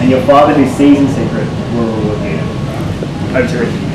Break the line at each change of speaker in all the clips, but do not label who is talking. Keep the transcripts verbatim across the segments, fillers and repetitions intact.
and your Father who sees in secret will reward you. Over to Richard.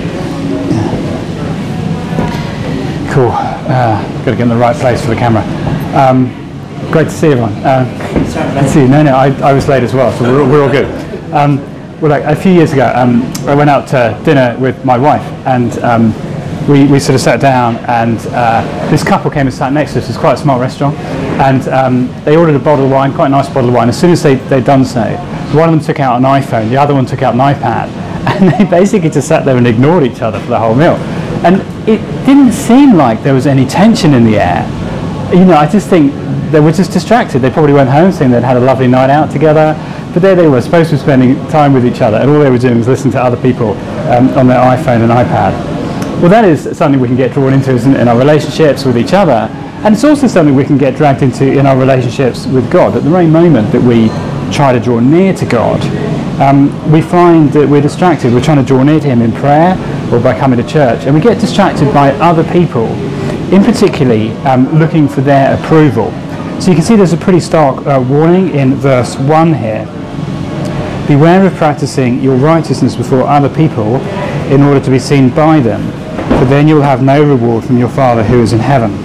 Cool. Uh, got to get in the right place for the camera. Um, great to see everyone. Uh, Let's see. No, no, I, I was late as well, so we're, we're all good. Um, well, like a few years ago, um, I went out to dinner with my wife, and um, we, we sort of sat down, and uh, this couple came and sat next to us. It's quite a smart restaurant, and um, they ordered a bottle of wine, quite a nice bottle of wine. As soon as they, they'd done so, one of them took out an iPhone, the other one took out an iPad, and they basically just sat there and ignored each other for the whole meal. And it didn't seem like there was any tension in the air. You know, I just think they were just distracted. They probably went home saying they'd had a lovely night out together, but there they were, supposed to be spending time with each other, and all they were doing was listening to other people um, on their iPhone and iPad. Well, that is something we can get drawn into, isn't it, in our relationships with each other, and it's also something we can get dragged into in our relationships with God. At the very moment that we try to draw near to God, um, we find that we're distracted. We're trying to draw near to Him in prayer or by coming to church, and we get distracted by other people, in particularly um, looking for their approval. So you can see there's a pretty stark uh, warning in verse one here. Beware of practicing your righteousness before other people in order to be seen by them, for then you will have no reward from your Father who is in heaven.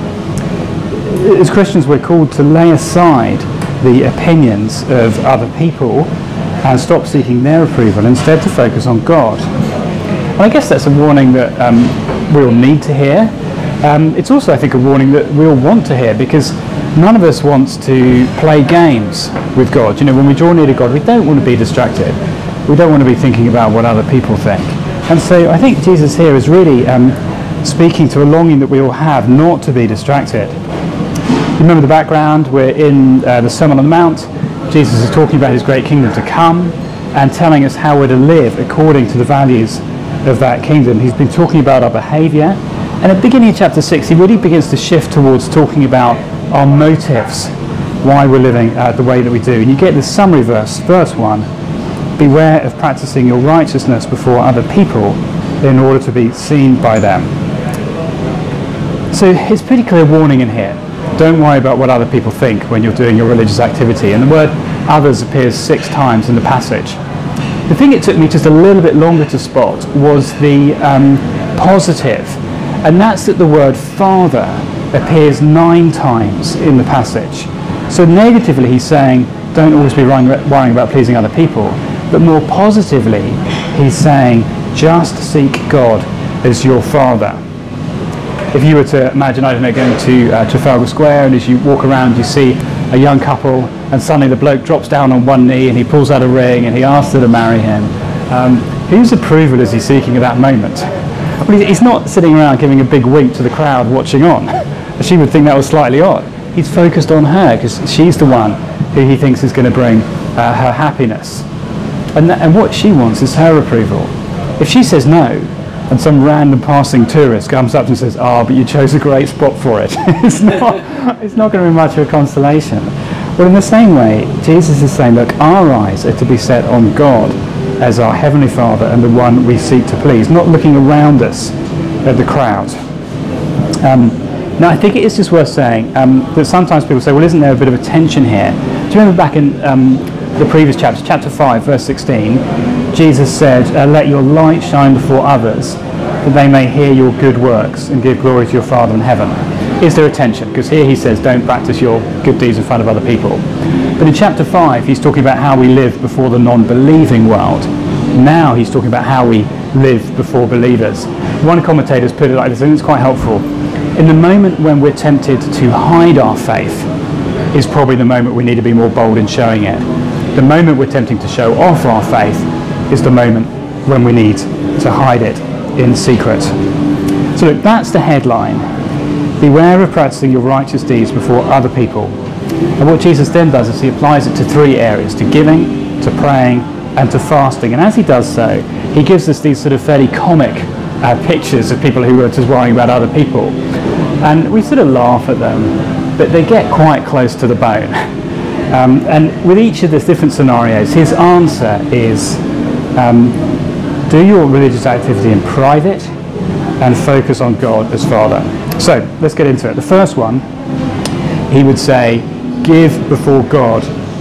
As Christians, we're called to lay aside the opinions of other people and stop seeking their approval, instead to focus on God. And I guess that's a warning that um, we all need to hear. Um, it's also, I think, a warning that we all want to hear, because none of us wants to play games with God. You know, when we draw near to God, we don't want to be distracted. We don't want to be thinking about what other people think. And so I think Jesus here is really um, speaking to a longing that we all have not to be distracted. You remember the background? We're in uh, the Sermon on the Mount. Jesus is talking about His great kingdom to come and telling us how we're to live according to the values of that kingdom. He's been talking about our behaviour. And at the beginning of chapter six, he really begins to shift towards talking about our motives, why we're living uh, the way that we do. And you get this summary verse, verse one, beware of practicing your righteousness before other people in order to be seen by them. So it's pretty clear warning in here. Don't worry about what other people think when you're doing your religious activity. And the word others appears six times in the passage. The thing it took me just a little bit longer to spot was the um, positive. And that's that the word Father appears nine times in the passage. So negatively he's saying, don't always be worrying about pleasing other people. But more positively, he's saying, just seek God as your Father. If you were to imagine, I don't know, going to uh, Trafalgar Square, and as you walk around you see a young couple, and suddenly the bloke drops down on one knee and he pulls out a ring and he asks her to marry him. Um, whose approval is he seeking at that moment? Well, he's not sitting around giving a big wink to the crowd watching on. She would think that was slightly odd. He's focused on her because she's the one who he thinks is going to bring uh, her happiness. And, th- and what she wants is her approval. If she says no, and some random passing tourist comes up and says, oh, but you chose a great spot for it, it's not, it's not going to be much of a consolation. Well, in the same way, Jesus is saying, look, our eyes are to be set on God as our Heavenly Father and the one we seek to please, not looking around us at the crowd. Um, now, I think it is just worth saying um, that sometimes people say, well, isn't there a bit of a tension here? Do you remember back in um, the previous chapter, chapter five, verse sixteen, Jesus said, uh, let your light shine before others, that they may hear your good works and give glory to your Father in heaven. Is there a tension? Because here he says, don't practice your good deeds in front of other people. But in chapter five, he's talking about how we live before the non-believing world. Now he's talking about how we live before believers. One commentator's put it like this, and it's quite helpful. In the moment when we're tempted to hide our faith is probably the moment we need to be more bold in showing it. The moment we're tempting to show off our faith is the moment when we need to hide it in secret. So look, that's the headline. Beware of practicing your righteous deeds before other people. And what Jesus then does is he applies it to three areas, to giving, to praying, and to fasting. And as he does so, he gives us these sort of fairly comic uh, pictures of people who are just worrying about other people. And we sort of laugh at them, but they get quite close to the bone. Um, and with each of the different scenarios, his answer is, um, do your religious activity in private and focus on God as Father. So let's get into it. The first one, he would say, give before God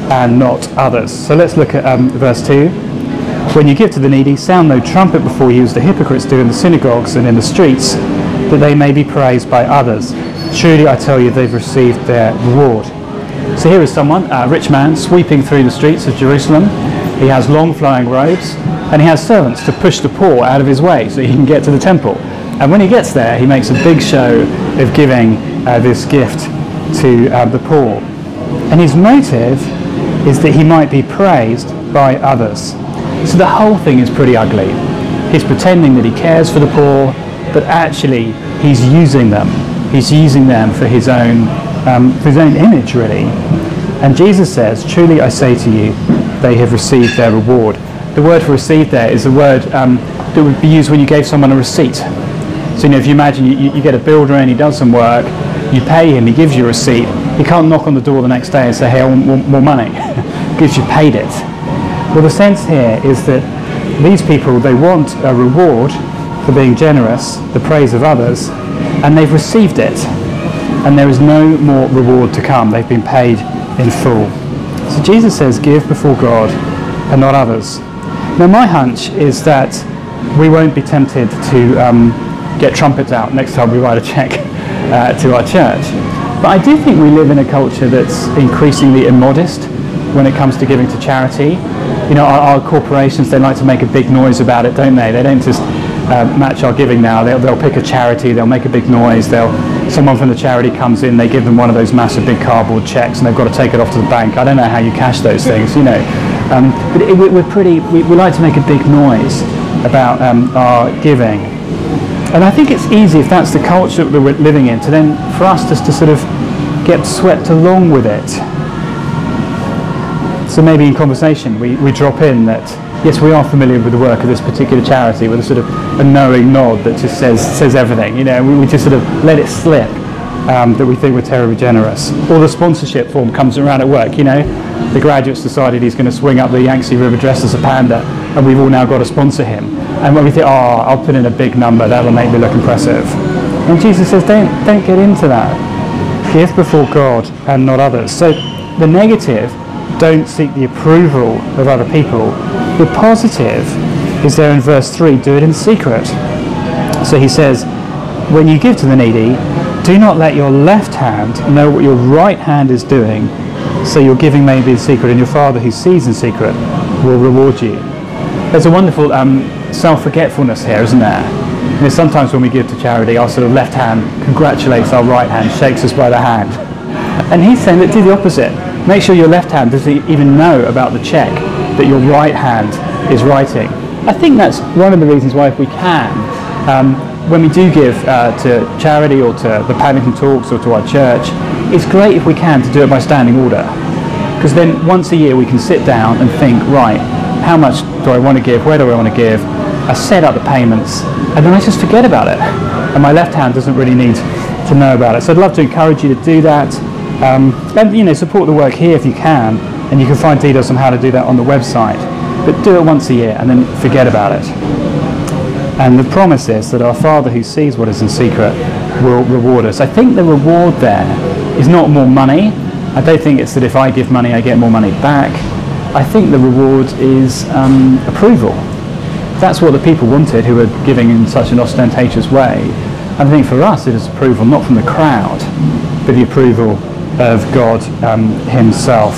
and not others. So let's look at um, verse two. When you give to the needy, sound no trumpet before you, as the hypocrites do in the synagogues and in the streets, that they may be praised by others. Truly I tell you, they've received their reward. So here is someone, a rich man, sweeping through the streets of Jerusalem. He has long flowing robes, and he has servants to push the poor out of his way so he can get to the temple. And when he gets there, he makes a big show of giving uh, this gift to uh, the poor. And his motive is that he might be praised by others. So the whole thing is pretty ugly. He's pretending that he cares for the poor, but actually he's using them. He's using them for his own, um, for his own image, really. And Jesus says, truly I say to you, they have received their reward. The word for received there is the word um, that would be used when you gave someone a receipt. So, you know, if you imagine you, you get a builder in, he does some work, you pay him, he gives you a receipt. He can't knock on the door the next day and say, hey, I want more, more money, because you paid it. Well, the sense here is that these people, they want a reward for being generous, the praise of others, and they've received it. And there is no more reward to come. They've been paid in full. So Jesus says, give before God and not others. Now, my hunch is that we won't be tempted to um, get trumpets out next time we write a check uh, to our church. But I do think we live in a culture that's increasingly immodest when it comes to giving to charity. You know, our, our corporations, they like to make a big noise about it, don't they? They don't just uh, match our giving now. They'll, they'll pick a charity, they'll make a big noise, they'll someone from the charity comes in, they give them one of those massive big cardboard checks and they've got to take it off to the bank. I don't know how you cash those things, you know. Um, but it, we're pretty, we, we like to make a big noise about um, our giving. And I think it's easy, if that's the culture that we're living in, to then, for us just to sort of get swept along with it. So maybe in conversation we, we drop in that, yes, we are familiar with the work of this particular charity, with a sort of a knowing nod that just says says everything, you know, we, we just sort of let it slip um, that we think we're terribly generous. Or the sponsorship form comes around at work, you know, the graduate's decided he's going to swing up the Yangtze River dressed as a panda, and we've all now got to sponsor him. And when we think, oh, I'll put in a big number, that'll make me look impressive. And Jesus says, don't, don't get into that. Give before God and not others. So the negative, don't seek the approval of other people. The positive is there in verse three, do it in secret. So he says, when you give to the needy, do not let your left hand know what your right hand is doing, so your giving may be in secret, and your Father who sees in secret will reward you. There's a wonderful um, self-forgetfulness here, isn't there? You know, sometimes when we give to charity, our sort of left hand congratulates our right hand, shakes us by the hand. And he's saying that do the opposite. Make sure your left hand doesn't even know about the check that your right hand is writing. I think that's one of the reasons why, if we can, um, when we do give uh, to charity or to the Paddington Talks or to our church, it's great if we can to do it by standing order. Because then once a year we can sit down and think, right, how much do I want to give, where do I want to give? I set up the payments, and then I just forget about it. And my left hand doesn't really need to know about it. So I'd love to encourage you to do that. Um, and, you know, support the work here if you can, and you can find details on how to do that on the website. But do it once a year and then forget about it. And the promise is that our Father who sees what is in secret will reward us. I think the reward there is not more money. I don't think it's that if I give money I get more money back. I think the reward is um, approval. That's what the people wanted who were giving in such an ostentatious way. And I think for us it is approval, not from the crowd, but the approval of God um, himself.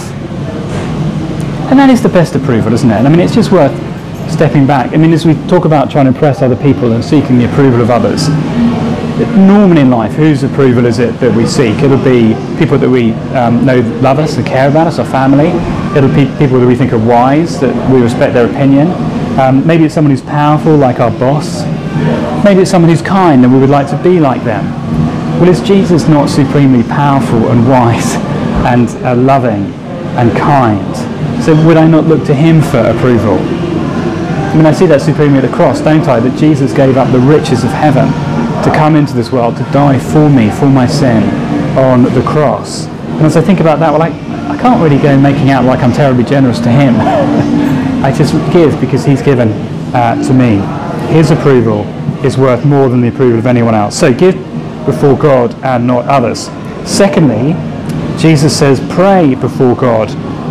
And that is the best approval, isn't it? I mean, it's just worth stepping back. I mean, as we talk about trying to impress other people and seeking the approval of others, normally in life, whose approval is it that we seek? It'll be people that we um, know love us and care about us, our family. It'll be people that we think are wise, that we respect their opinion. Um, maybe it's someone who's powerful, like our boss. Maybe it's someone who's kind and we would like to be like them. Well, is Jesus not supremely powerful and wise and uh, loving and kind? So would I not look to him for approval? I mean, I see that supremely at the cross, don't I? That Jesus gave up the riches of heaven to come into this world, to die for me, for my sin, on the cross. And as I think about that, well, I, I can't really go making out like I'm terribly generous to him. I just give because he's given uh, to me. His approval is worth more than the approval of anyone else. So give before God and not others. Secondly, Jesus says, pray before God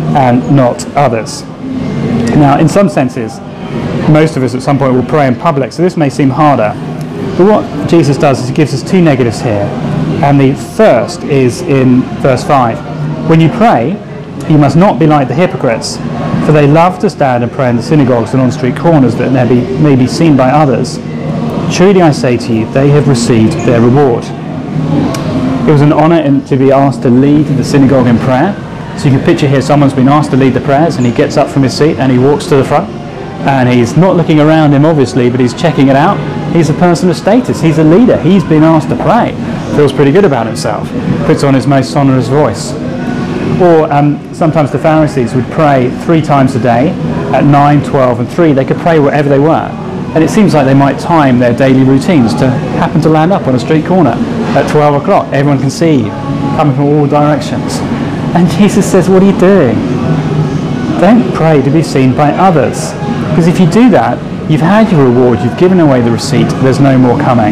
and not others. Now, in some senses, most of us at some point will pray in public, so this may seem harder. But what Jesus does is he gives us two negatives here. And the first is in verse five. When you pray, you must not be like the hypocrites, for they love to stand and pray in the synagogues and on street corners that they be, may be seen by others. Truly I say to you, they have received their reward. It was an honour to be asked to lead the synagogue in prayer. So you can picture here someone's been asked to lead the prayers, and he gets up from his seat and he walks to the front. And he's not looking around him, obviously, but he's checking it out. He's a person of status. He's a leader. He's been asked to pray. Feels pretty good about himself. Puts on his most sonorous voice. Or um, sometimes the Pharisees would pray three times a day at nine, twelve, and three. They could pray wherever they were. And it seems like they might time their daily routines to happen to land up on a street corner at twelve o'clock. Everyone can see you, coming from all directions. And Jesus says, what are you doing? Don't pray to be seen by others. Because if you do that, you've had your reward, you've given away the receipt, there's no more coming.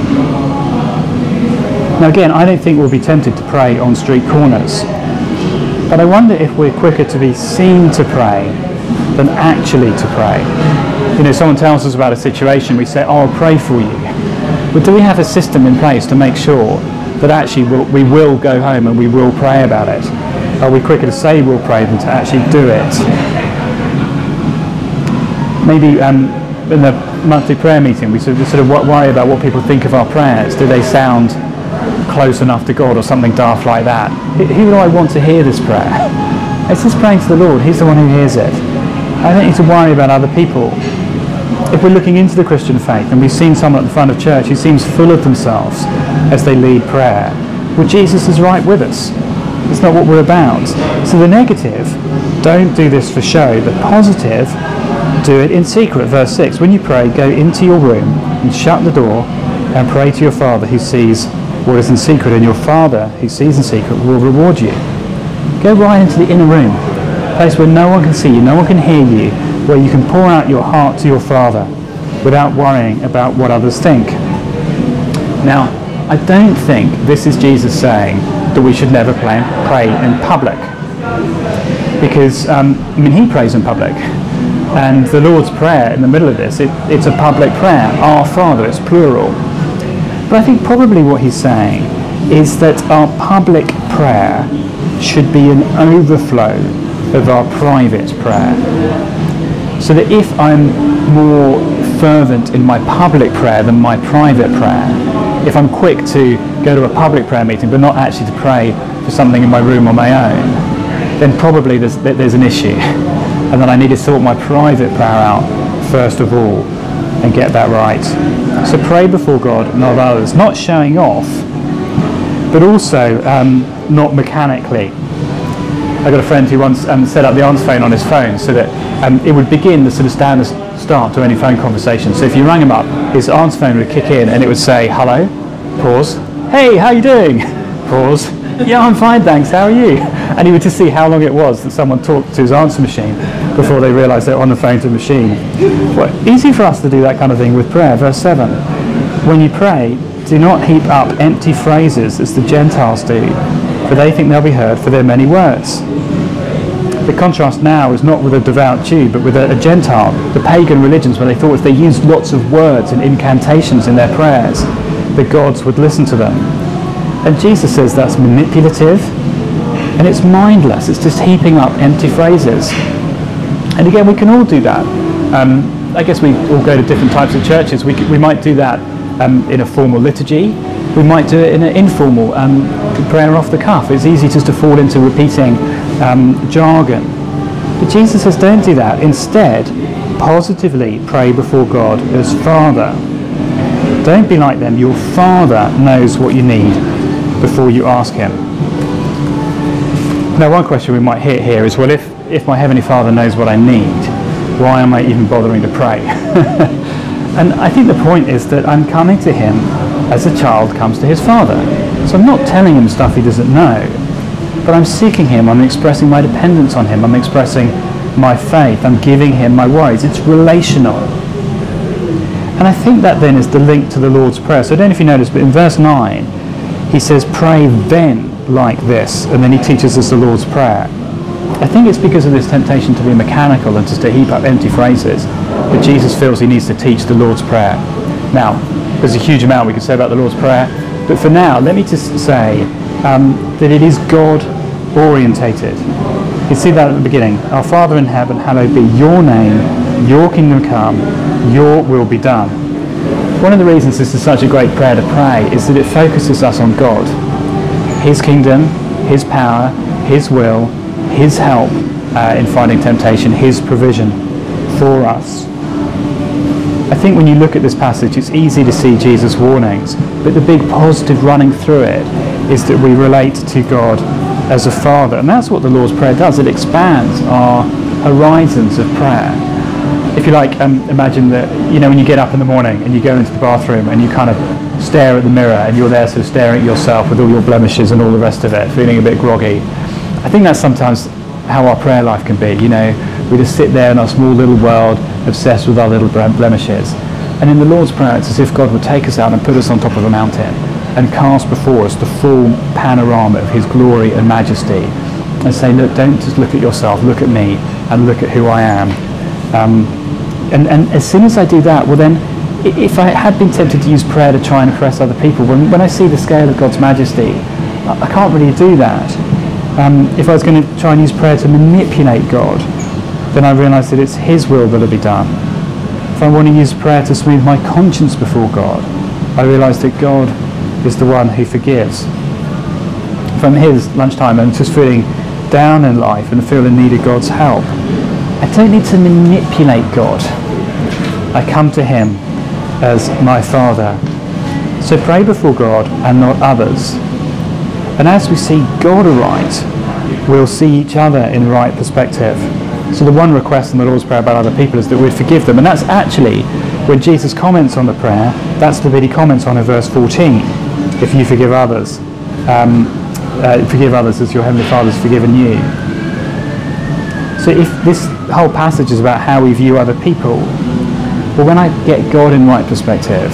Now again, I don't think we'll be tempted to pray on street corners. But I wonder if we're quicker to be seen to pray than actually to pray. You know, someone tells us about a situation, we say, oh, I'll pray for you. But do we have a system in place to make sure that actually we'll, we will go home and we will pray about it? Are we quicker to say we'll pray than to actually do it? Maybe um, in the monthly prayer meeting, we sort of, sort of worry about what people think of our prayers. Do they sound close enough to God or something daft like that? Who do I want to hear this prayer? It's just praying to the Lord. He's the one who hears it. I don't need to worry about other people. If we're looking into the Christian faith and we've seen someone at the front of church who seems full of themselves as they lead prayer, well, Jesus is right with us. It's not what we're about. So the negative, don't do this for show. The positive, do it in secret. Verse six, when you pray, go into your room and shut the door and pray to your Father who sees what is in secret, and your Father who sees in secret will reward you. Go right into the inner room, a place where no one can see you, no one can hear you, where you can pour out your heart to your Father without worrying about what others think. Now, I don't think this is Jesus saying that we should never pray, pray in public. Because, um, I mean, he prays in public. And the Lord's Prayer in the middle of this, it, it's a public prayer. Our Father, it's plural. But I think probably what he's saying is that our public prayer should be an overflow of our private prayer. So that if I'm more fervent in my public prayer than my private prayer, if I'm quick to go to a public prayer meeting but not actually to pray for something in my room on my own, then probably there's, there's an issue. And then I need to sort my private prayer out first of all and get that right. So pray before God, not others. Not showing off, but also um, not mechanically. I got a friend who once um, set up the answer phone on his phone so that um, it would begin the sort of standard start to any phone conversation. So if you rang him up, his answer phone would kick in and it would say, hello, pause, hey, how you doing? Pause, yeah, I'm fine, thanks, how are you? And he would just see how long it was that someone talked to his answer machine before they realised they were on the phone to the machine. Well, easy for us to do that kind of thing with prayer. Verse seven, when you pray, do not heap up empty phrases as the Gentiles do, for they think they'll be heard for their many words. The contrast now is not with a devout Jew, but with a, a Gentile, the pagan religions, where they thought if they used lots of words and incantations in their prayers, the gods would listen to them. And Jesus says that's manipulative, and it's mindless. It's just heaping up empty phrases. And again, we can all do that. Um, I guess we all go to different types of churches. We, we might do that um, in a formal liturgy. We might do it in an informal um, prayer off the cuff. It's easy just to fall into repeating um, jargon. But Jesus says don't do that. Instead, positively pray before God as Father. Don't be like them. Your Father knows what you need before you ask him. Now, one question we might hit here is, well, if, if my Heavenly Father knows what I need, why am I even bothering to pray? And I think the point is that I'm coming to him as a child comes to his father. So I'm not telling him stuff he doesn't know, but I'm seeking him, I'm expressing my dependence on him, I'm expressing my faith, I'm giving him my worries. It's relational. And I think that then is the link to the Lord's Prayer. So I don't know if you noticed, but in verse nine, he says, pray then like this, and then he teaches us the Lord's Prayer. I think it's because of this temptation to be mechanical and just to heap up empty phrases that Jesus feels he needs to teach the Lord's Prayer. Now, there's a huge amount we could say about the Lord's Prayer, but for now, let me just say um, that it is God-orientated. You see that at the beginning. Our Father in heaven, hallowed be your name, your kingdom come, your will be done. One of the reasons this is such a great prayer to pray is that it focuses us on God, his kingdom, his power, his will, his help uh, in fighting temptation, his provision for us. I think when you look at this passage, it's easy to see Jesus' warnings, but the big positive running through it is that we relate to God as a Father, and that's what the Lord's Prayer does. It expands our horizons of prayer. If you like, um, imagine that, you know, when you get up in the morning and you go into the bathroom and you kind of stare at the mirror and you're there sort of staring at yourself with all your blemishes and all the rest of it, feeling a bit groggy. I think that's sometimes how our prayer life can be. You know, we just sit there in our small little world, obsessed with our little blemishes. And in the Lord's Prayer, it's as if God would take us out and put us on top of a mountain and cast before us the full panorama of his glory and majesty and say, look, don't just look at yourself, look at me and look at who I am. Um, and, and as soon as I do that, well then, if I had been tempted to use prayer to try and impress other people, when, when I see the scale of God's majesty, I, I can't really do that. Um, if I was going to try and use prayer to manipulate God, then I realise that it's his will that'll be done. If I want to use prayer to smooth my conscience before God, I realise that God is the one who forgives. If I'm here this lunchtime and just feeling down in life and feel in need of God's help, I don't need to manipulate God. I come to him as my Father. So pray before God and not others. And as we see God aright, we'll see each other in the right perspective. So the one request in the Lord's Prayer about other people is that we'd forgive them. And that's actually, when Jesus comments on the prayer, that's the bit he comments on in verse fourteen. If you forgive others, um, uh, forgive others as your Heavenly Father's forgiven you. So if this whole passage is about how we view other people, well, when I get God in right perspective,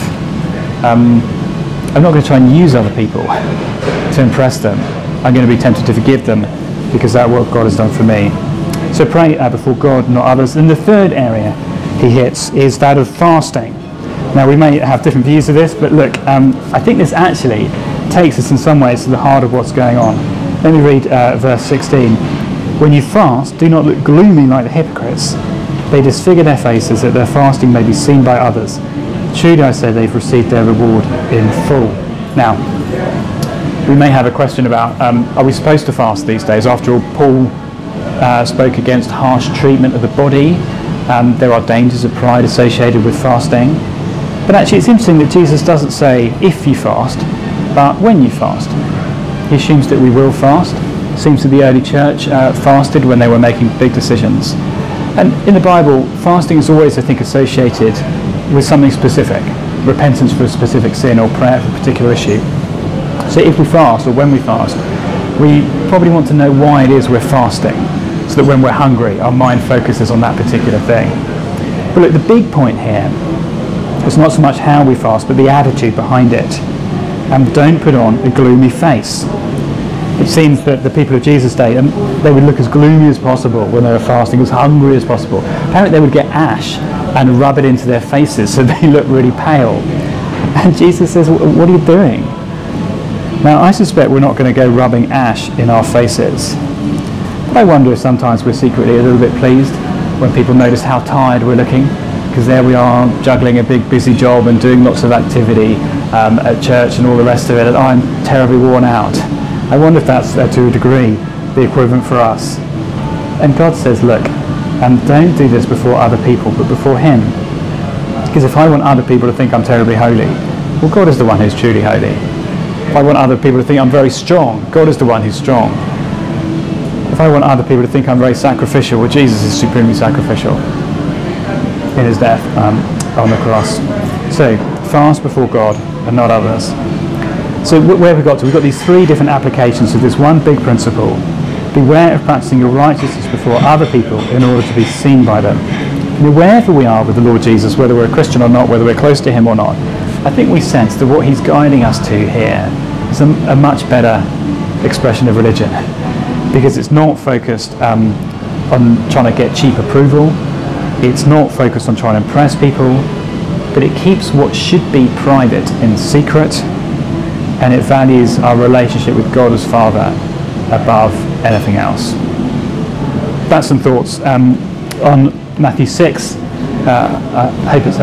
um, I'm not going to try and use other people to impress them. I'm going to be tempted to forgive them because that's what God has done for me. So pray uh, before God, not others. And the third area he hits is that of fasting. Now, we may have different views of this, but look, um, I think this actually takes us in some ways to the heart of what's going on. Let me read uh, verse sixteen. When you fast, do not look gloomy like the hypocrites. They disfigure their faces that their fasting may be seen by others. Truly I say they've received their reward in full. Now, we may have a question about, um, are we supposed to fast these days? After all, Paul uh, spoke against harsh treatment of the body. Um, there are dangers of pride associated with fasting. But actually it's interesting that Jesus doesn't say if you fast, but when you fast. He assumes that we will fast. Seems that the early church uh, fasted when they were making big decisions. And in the Bible, fasting is always, I think, associated with something specific. Repentance for a specific sin or prayer for a particular issue. So if we fast, or when we fast, we probably want to know why it is we're fasting, so that when we're hungry, our mind focuses on that particular thing. But look, the big point here is not so much how we fast, but the attitude behind it. And don't put on a gloomy face. It seems that the people of Jesus' day, um, they would look as gloomy as possible when they were fasting, as hungry as possible. Apparently they would get ash and rub it into their faces so they look really pale. And Jesus says, what are you doing? Now, I suspect we're not going to go rubbing ash in our faces. But I wonder if sometimes we're secretly a little bit pleased when people notice how tired we're looking, because there we are juggling a big busy job and doing lots of activity um, at church and all the rest of it, and I'm terribly worn out. I wonder if that's uh, to a degree the equivalent for us. And God says, look, and don't do this before other people, but before him. Because if I want other people to think I'm terribly holy, well, God is the one who's truly holy. If I want other people to think I'm very strong, God is the one who's strong. If I want other people to think I'm very sacrificial, well, Jesus is supremely sacrificial in his death um, on the cross. So, fast before God and not others. So where have we got to? We've got these three different applications of this one big principle. Beware of practicing your righteousness before other people in order to be seen by them. You know, wherever we are with the Lord Jesus, whether we're a Christian or not, whether we're close to him or not, I think we sense that what he's guiding us to here is a, a much better expression of religion. because it's not focused um, on trying to get cheap approval. It's not focused on trying to impress people, but it keeps what should be private in secret, and it values our relationship with God as Father above anything else. That's some thoughts um, on Matthew six. Uh, I hope it's